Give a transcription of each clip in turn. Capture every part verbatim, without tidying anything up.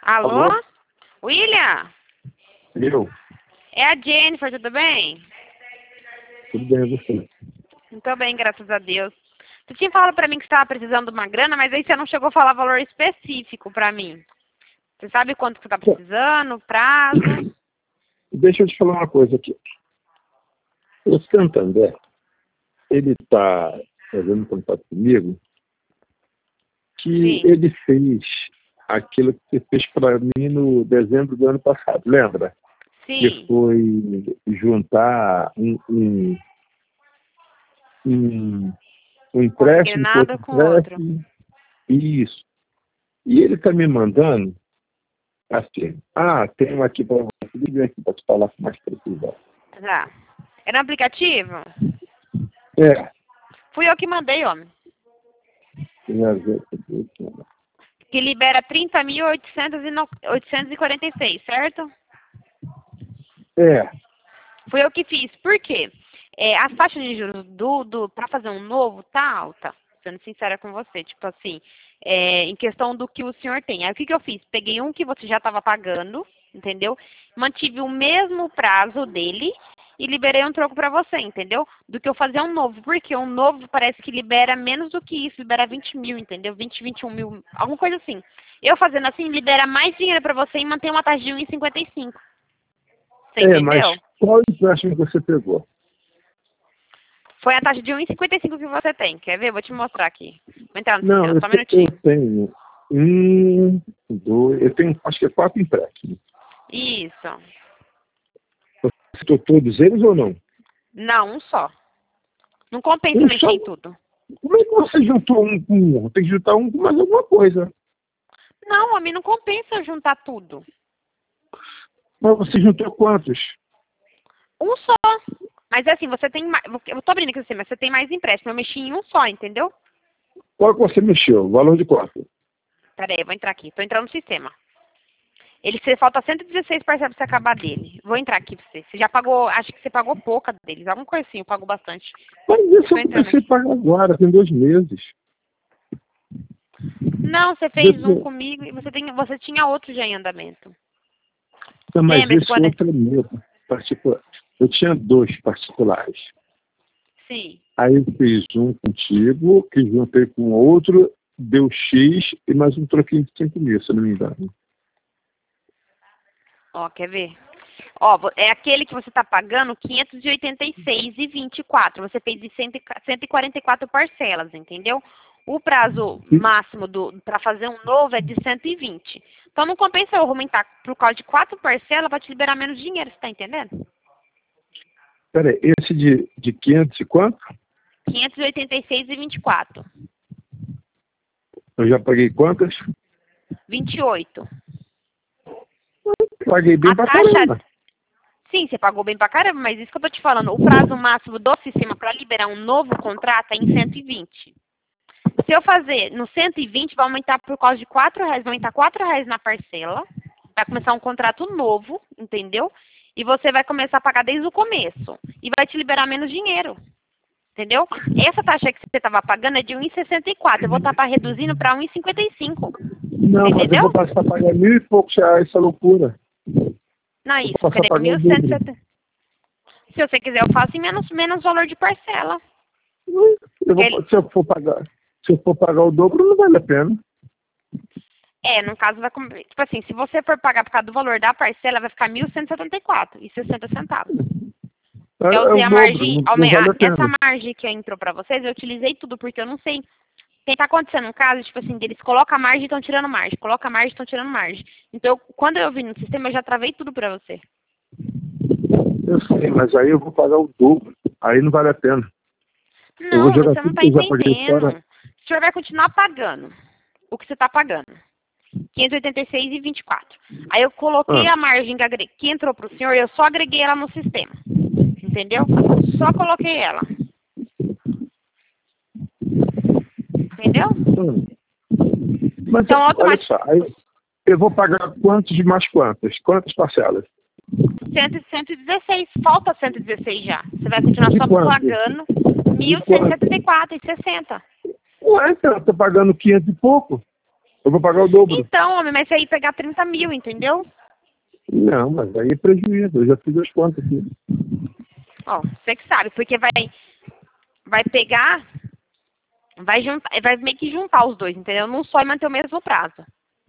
Alô? Alô? William? Eu? É a Jennifer, tudo bem? Tudo bem, e você? Muito bem, graças a Deus. Você tinha falado pra mim que você estava precisando de uma grana, mas aí você não chegou a falar valor específico pra mim. Você sabe quanto que você está precisando, prazo? Deixa eu te falar uma coisa aqui. O Santander, ele está fazendo contato comigo que Sim. ele fez aquilo que você fez para mim no dezembro do ano passado, lembra? Sim. Que foi juntar um, um, um, um empréstimo com Consignado outro com outro. empréstimo. Isso. E ele está me mandando assim, ah, tem um aqui para você, liga aqui para te falar com mais precisão. Tá. É no aplicativo? É. Fui eu que mandei, homem. Tem a ver com isso, né? Que libera trinta mil oitocentos e quarenta e seis, certo? É. Fui eu que fiz. Por quê? É, as taxas de juros do, do, para fazer um novo tá alta. Sendo sincera com você. Tipo assim, é, em questão do que o senhor tem. Aí o que, que eu fiz? Peguei um que você já estava pagando, entendeu? Mantive o mesmo prazo dele e liberei um troco para você, entendeu? Do que eu fazer um novo. Porque um novo parece que libera menos do que isso. Libera vinte mil, entendeu? vinte, vinte e um mil, alguma coisa assim. Eu fazendo assim, libera mais dinheiro para você e mantém uma taxa de um vírgula cinquenta e cinco. Você É, entendeu? mas qual empréstimo que você pegou? Foi a taxa de um vírgula cinquenta e cinco que você tem. Quer ver? Vou te mostrar aqui. Vou entrar no Não, sistema, eu, só um te- minutinho. eu tenho um, dois, eu tenho acho que é quatro empréstimos. Isso. Você citou todos eles ou não? Não, um só. Não compensa Um mexer só? em tudo. Como é que você juntou um com um? Tem que juntar um com mais alguma coisa. Não, a mim não compensa eu juntar tudo. Mas você juntou quantos? Um só. Mas assim, você tem mais. Eu tô abrindo aqui você, mas você tem mais empréstimo. Eu mexi em um só, entendeu? Qual que você mexeu? O valor de quanto? Pera aí, eu vou entrar aqui. Tô entrando no sistema. Ele você falta cento e dezesseis parcelas pra você acabar dele. Vou entrar aqui pra você. Você já pagou, acho que você pagou pouca deles. Alguma coisa assim, eu pago bastante. Mas isso Tô eu entrando comecei a aqui. pagar agora, tem dois meses. Não, você fez um Depois- comigo e você, tem, você tinha outro já em andamento. Não, mas Lembra-se esse quando... outro é meu, particular. Eu tinha dois particulares. Sim. Aí eu fiz um contigo, que juntei com outro, deu X e mais um troquinho de cinco mil, se eu não me engano. Ó, quer ver? Ó, vo- é aquele que você está pagando quinhentos e oitenta e seis e vinte e quatro. Você fez de cento e quarenta e quatro parcelas, entendeu? O prazo máximo para fazer um novo é de cento e vinte. Então não compensa eu aumentar por causa de quatro parcelas para te liberar menos dinheiro, você tá entendendo? Peraí, esse de, de quinhentos e quanto? quinhentos e oitenta e seis e vinte e quatro. Eu já paguei quantas? vinte e oito. Paguei bem A pra taxa... caramba. Sim, você pagou bem pra caramba, mas isso que eu tô te falando, o prazo máximo do sistema para liberar um novo contrato é em cento e vinte. Se eu fazer no cento e vinte, vai aumentar por causa de quatro reais, vai aumentar quatro reais na parcela, vai começar um contrato novo, entendeu? E você vai começar a pagar desde o começo. E vai te liberar menos dinheiro, entendeu? Essa taxa que você estava pagando é de um vírgula sessenta e quatro, eu vou estar reduzindo para um vírgula cinquenta e cinco. Não, mas eu Entendeu? vou passar a pagar mil e poucos reais, essa loucura. Não, Eu isso, vou passar a seria pagar o mil cento e dobro. setenta. Se você quiser, eu faço em menos, menos valor de parcela. Eu vou, Ele- se eu for pagar, se eu for pagar o dobro, não vale a pena. É, no caso vai... com- Tipo assim, se você for pagar por causa do valor da parcela, vai ficar mil cento e setenta e quatro e sessenta centavos. É, Eu é usei o a dobro, margem, não, não aume- vale a- a pena. essa margem que entrou pra vocês, eu utilizei tudo, porque eu não sei. Tem tá acontecendo um caso, tipo assim, deles colocam a margem e estão tirando margem, coloca a margem e estão tirando margem. Então, eu- quando eu vi no sistema, eu já travei tudo pra você. Eu sei, mas aí eu vou pagar o dobro. Aí não vale a pena. Eu vou Não, jogar você não tudo tá que eu já paguei fora. entendendo. O senhor vai continuar pagando o que você tá pagando. quinhentos e oitenta e seis e vinte e quatro. Aí eu coloquei Ah, a margem que, agre- que entrou pro senhor, eu só agreguei ela no sistema. Entendeu? Só coloquei ela. Entendeu? hum. Mas Então, olha automaticamente, só, aí eu vou pagar quantos de mais quantas? Quantas parcelas? cento e dezesseis. Falta cento e dezesseis já. Você vai continuar De só quanto? pagando De mil cento e quanto? setenta e quatro e sessenta. Ué, então, eu tô pagando quinhentos e pouco. Eu vou pagar o dobro. Então, homem, mas você aí pegar trinta mil, entendeu? Não, mas aí é prejuízo. Eu já fiz as contas aqui. Ó, você que sabe, porque vai, vai pegar, vai juntar, vai meio que juntar os dois, entendeu? Não só e manter o mesmo prazo.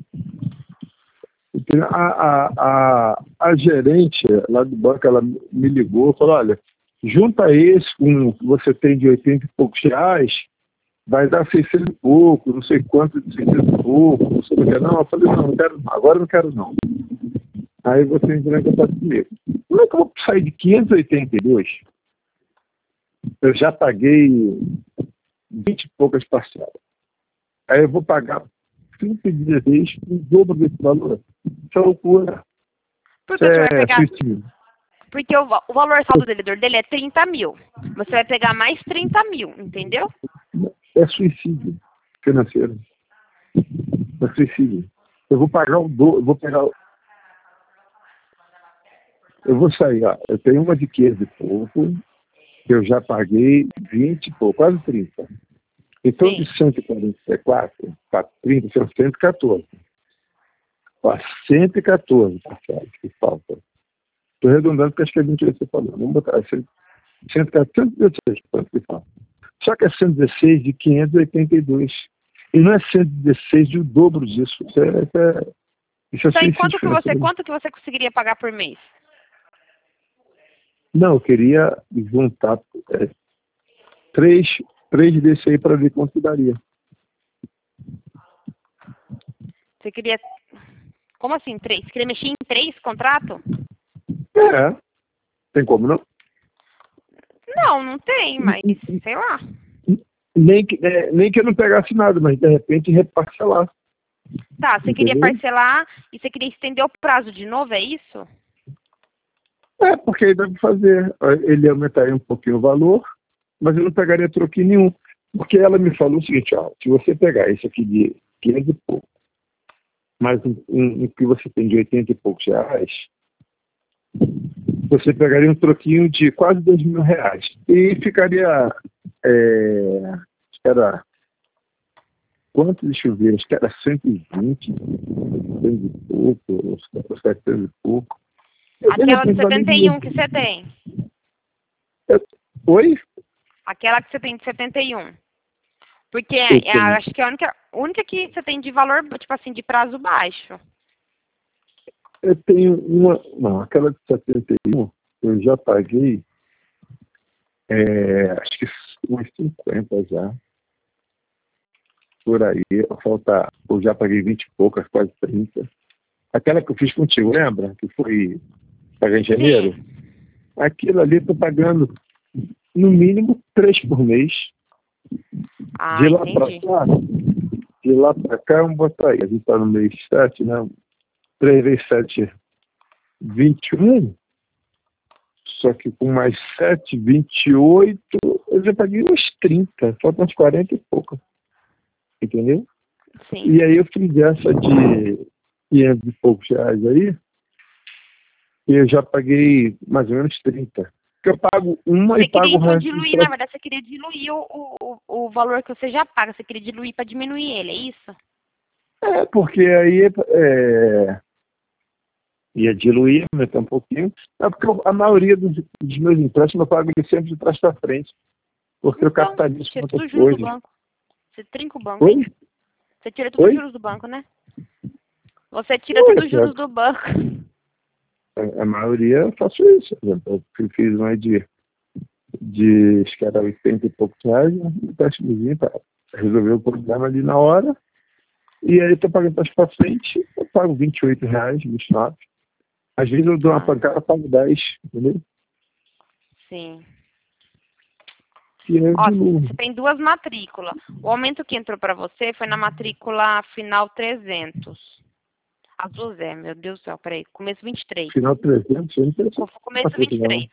A, a, a, a gerente lá do banco, ela me ligou e falou, olha, junta esse com o que você tem de oitenta e poucos reais, vai dar seiscentos e pouco, não sei quanto de seiscentos e pouco, não sei o que. Não, eu falei, não, não quero, agora eu não quero não. Aí você entrou em contato comigo. Como é que eu vou sair de quinhentos e oitenta e dois? Eu já paguei vinte e poucas parcelas. Aí eu vou pagar trinta dias o dobro desse valor. Isso é loucura. Porque você vai É pegar. suicídio. Porque o, o valor saldo do devedor dele é trinta mil. Você vai pegar mais trinta mil, entendeu? É suicídio financeiro. É suicídio. Eu vou pagar o do, eu vou pegar o- eu vou sair, ó. Eu tenho uma de quinze e pouco, que eu já paguei vinte e pouco, quase trinta. Então, Sim. de cento e quarenta e quatro para trinta, são cento e quatorze. Ó, cento e quatorze parcelas que falta. Estou arredondando porque acho que é vinte e oito que você falou. Vamos botar cento e quatorze, cento e dezesseis, quanto que falta. Só que é cento e dezesseis de quinhentos e oitenta e dois. E não é cento e dezesseis de o dobro disso. Isso é, isso é, isso é Então, e suicídio quanto que você, financeiro. quanto que você conseguiria pagar por mês? Não, eu queria juntar é, três, três desse aí para ver quanto daria. Você queria. Como assim, três? Você queria mexer em três contratos? É. Tem como não? Não, não tem, mas sei lá. Nem que, é, nem que eu não pegasse nada, mas de repente reparcelar. Tá, você queria Entendeu? parcelar e você queria estender o prazo de novo, é isso? É, porque aí dá para fazer. Ele aumentaria um pouquinho o valor, mas eu não pegaria troquinho nenhum. Porque ela me falou o seguinte, ó, se você pegar esse aqui de quinhentos e pouco, mais um, um, um que você tem de oitenta e poucos reais, você pegaria um troquinho de quase dois mil reais. E ficaria, é, acho que era, quanto, deixa eu ver, acho que era cento e vinte, cento e pouco, setecentos e pouco. Eu, de Aquela de repente, setenta e um valeria. que você tem. Eu- Oi? Aquela que você tem de setenta e um. Porque Eu é, tenho. acho que é a única, única que você tem de valor, tipo assim, de prazo baixo. Eu tenho uma. Não, aquela de setenta e um, eu já paguei, é, acho que uns cinquenta já. Por aí. Falta. Eu já paguei vinte e poucas, quase trinta. Aquela que eu fiz contigo, lembra? Que foi pagar em janeiro? Sim. Aquilo ali eu tô pagando no mínimo três por mês. Ah, De lá para entendi. cá, de lá para cá, vamos botar aí. A gente está no mês sete, né? três vezes sete, vinte e um. Só que com mais sete, vinte e oito, eu já paguei uns trinta, faltam uns quarenta e pouco. Entendeu? Sim. E aí eu fiz essa de quinhentos e poucos reais aí, e eu já paguei mais ou menos trinta. Porque eu pago uma Você e pago queria o então resto do diluir, na troço. verdade, você queria diluir o, o, o valor que você já paga. Você queria diluir para diminuir ele, é isso? É, porque aí é, ia diluir, aumentar um pouquinho. É porque eu- a maioria dos, dos meus empréstimos eu pago ele sempre de trás para frente. Porque eu Então, você capitalizo tira muitas tudo os juros do coisas. banco. Você trinca o banco, hein? Oi? Você tira tudo os Oi? juros do banco, né? Você tira Oi, tudo os juros do banco. a, a maioria eu faço isso. Por exemplo, eu fiz uma de, de acho que era oitenta e poucos reais, um empréstimozinho para resolver o problema ali na hora. E aí eu tô pagando trás para frente, eu pago vinte e oito reais, vinte e nove. Às vezes eu dou uma Ah, pancada e pago dez, entendeu? sim. E aí eu Ó, diluo. você tem duas matrículas. O aumento que entrou para você foi na matrícula final trezentos. As duas é, meu Deus do céu, peraí. Começo vinte e três. Final trezentos, eu não sei Co- se Começo vinte e matrícula não. três.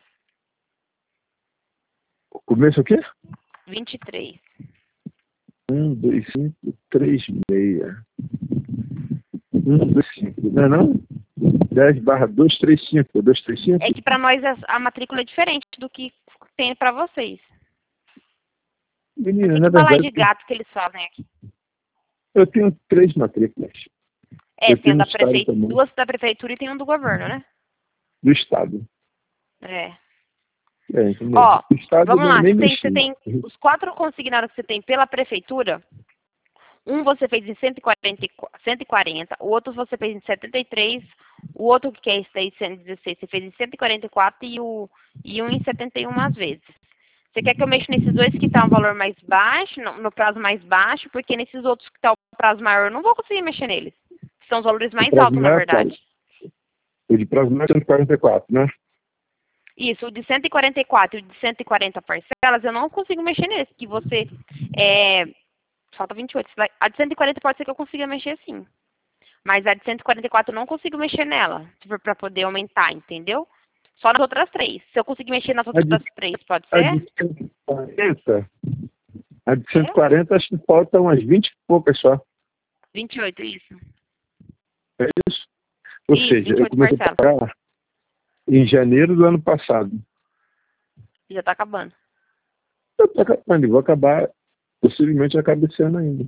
Começo o quê? vinte e três. um, dois, cinco, três, meia. um, dois, cinco. Não é não? dez barra duzentos e trinta e cinco. duzentos e trinta e cinco? É que para nós a, a matrícula é diferente do que tem para vocês. É Menina, na tipo bala verdade, de gato que eles fazem aqui. Eu tenho três matrículas. É, Eu tem tenho um da um estado prefeitura, também. duas da prefeitura e tem um do governo, né? Do Estado. É. É, entendeu? Ó, O Estado vamos nem, lá, nem você tem, você mexi. tem os quatro consignados que você tem pela prefeitura. Um você fez em cento e quarenta, e qu- cento e quarenta, o outro você fez em setenta e três, o outro que é esse aí, cento e dezesseis, você fez em cento e quarenta e quatro e, o, e um em setenta e um às vezes. Você quer que eu mexa nesses dois que tá um valor mais baixo, no, no prazo mais baixo, porque nesses outros que tá o prazo maior eu não vou conseguir mexer neles. São os valores O mais prazo altos, na maior é qual? verdade. O de prazo maior é cento e quarenta e quatro, né? Isso, o de cento e quarenta e quatro e o de cento e quarenta parcelas, eu não consigo mexer nesse, que você, é, falta vinte e oito, vai- a de cento e quarenta pode ser que eu consiga mexer sim, mas a de cento e quarenta e quatro eu não consigo mexer nela, se for pra poder aumentar, entendeu? Só nas outras três. Se eu conseguir mexer nas A de, outras três, pode a ser? de cento e quarenta, a de É? cento e quarenta acho que falta umas vinte e poucas só. vinte e oito, isso. É isso? Ou Isso, seja, vinte e eu oito comecei a parcelas. pagar em janeiro do ano passado. Já tá acabando. Eu tô acabando, vou acabar, possivelmente acaba esse ano ainda.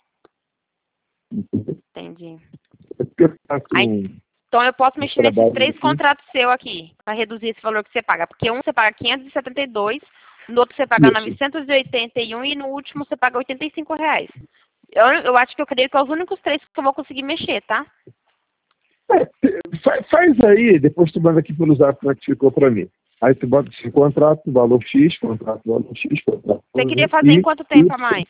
Entendi. É porque eu faço Aí, um, então eu posso um mexer nesses trabalho três aqui. contratos seus aqui, para reduzir esse valor que você paga. Porque um você paga quinhentos e setenta e dois, no outro você paga Isso. novecentos e oitenta e um e no último você paga oitenta e cinco reais. Eu, eu acho que eu creio que é os únicos três que eu vou conseguir mexer, tá? É, fa- faz aí, depois tu manda aqui pelo zap como é que ficou pra mim. Aí tu bota assim, contrato, valor X, contrato, valor X, contrato, Você valor queria Y, fazer em quanto e tempo a mais?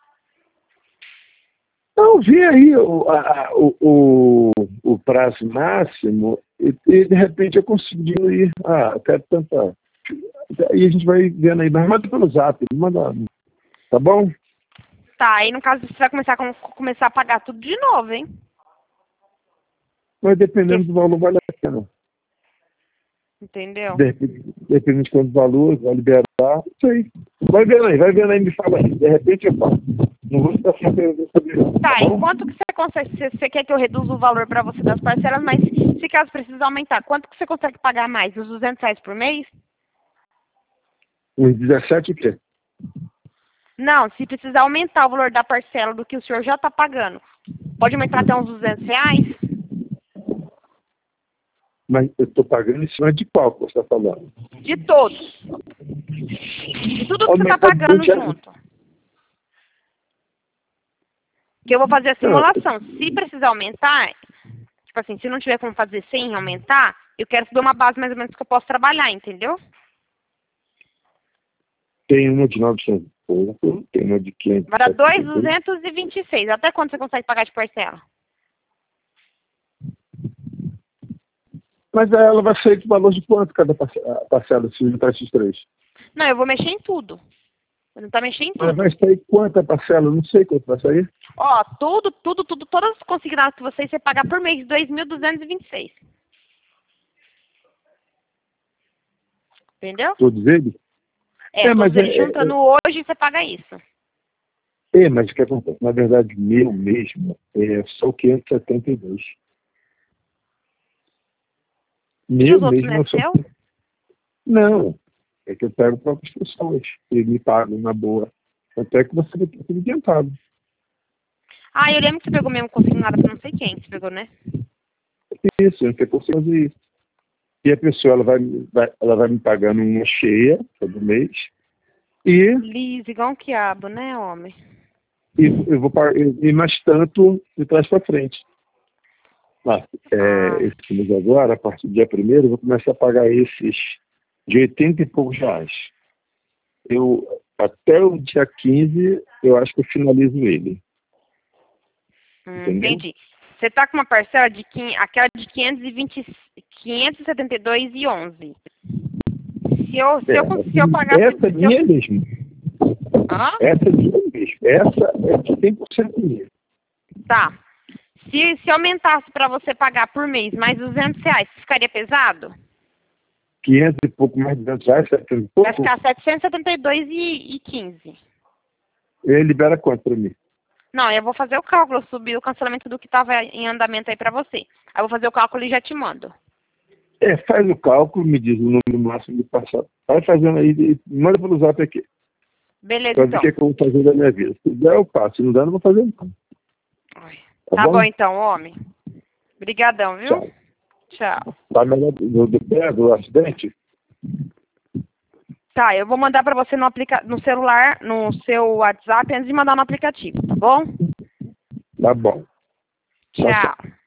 Não, vê aí o, a- o, o, o prazo máximo e, e, de repente eu consigo diminuir. Ah, eu quero tanta. Aí a gente vai vendo aí, mas manda pelo zap, manda. Tá bom? Tá, aí no caso você vai começar, com, começar a pagar tudo de novo, hein? Mas dependendo Porque- do valor, vale a pena. entendeu? De repente, dependendo de quanto valor, vai liberar. Isso aí. Vai vendo aí, vai vendo aí, me fala aí. De repente eu falo. Não vou ficar sem saber, não, tá Tá, e bom? quanto que você consegue, você, você quer que eu reduza o valor para você das parcelas, mas se caso precisa aumentar, quanto que você consegue pagar mais? Os duzentos reais por mês? Uns dezessete o quê? Não, se precisar aumentar o valor da parcela do que o senhor já está pagando, pode aumentar até uns duzentos reais? Mas eu estou pagando em cima de qual que você está falando? De todos. De tudo que você está Aumentar pagando vinte. junto. Que eu vou fazer a Não, simulação. Se precisar aumentar, tipo assim, se não tiver como fazer sem aumentar, eu quero saber uma base mais ou menos que eu posso trabalhar, entendeu? tem uma de novecentos e pouco, tem uma de quinhentos Vai dar e dois setenta mil e dois. duzentos e vinte e seis. Até quando você consegue pagar de parcela? Mas aí ela vai sair com valor de quanto cada parce- a parcela, se juntar esses três? Não, eu vou mexer em tudo. Eu não tá mexendo em Mas tudo. vai sair quanta parcela? Eu não sei quanto vai sair. Ó, tudo, tudo, tudo, todas as consignadas que vocês você pagar por mês, dois mil duzentos e vinte e seis. Entendeu? Todos eles? É, É, mas todos é, eles é, juntando hoje, você paga isso. é, é, mas o que acontece? Na verdade, meu mesmo é só o quinhentos e setenta e dois. E Meu os outros não mesmo é é só. seu? Não. É que eu pego para outras pessoas. Eles me pagam na boa. Até que você vai ter tudo adiantado. Ah, eu lembro que você pegou mesmo consignada pra não sei quem. Você pegou, né? Isso, eu não tenho como fazer isso. E a pessoa ela vai, vai, ela vai me pagando uma cheia todo mês. E, Liso, igual um quiabo, né, homem? e eu vou pagar, e mais tanto de trás para frente. Ah, Ah, é, esse mês agora, a partir do dia primeiro, eu vou começar a pagar esses de oitenta e poucos reais. Eu, até o dia quinze, eu acho que eu finalizo ele. hum, Entendeu? entendi. Você tá com uma parcela de quin- aquela de quinhentos e vinte, quinhentos e setenta e dois e onze. Se eu, se É, eu, cons- se eu pagar... essa é Se eu, minha mesmo. hã? Essa é minha mesmo. Essa é cem por cento minha. Tá. Se, se aumentasse pra você pagar por mês mais duzentos reais, ficaria pesado? quinhentos e pouco, mais de duzentos reais, setecentos e Vai pouco, ficar setecentos e setenta e dois e quinze. ele libera quanto para mim? Não, eu vou fazer o cálculo, subir o cancelamento do que estava em andamento aí pra você. Aí eu vou fazer o cálculo e já te mando. É, faz o cálculo, me diz o número máximo de passado. Vai fazendo aí, e manda pelo zap aqui. Beleza, Para ver o então. que, é que eu vou fazer da minha vida. Se der, eu faço. Se não der, eu não vou fazer não. Tá, Tá bom? bom então, homem. Obrigadão, viu? Tchau. Tchau. Tá melhor do, do pé, do acidente? Tá, eu vou mandar pra você no, aplica... no celular, no seu WhatsApp, antes de mandar no aplicativo, tá bom? Tá bom. Tchau, tchau. Tchau.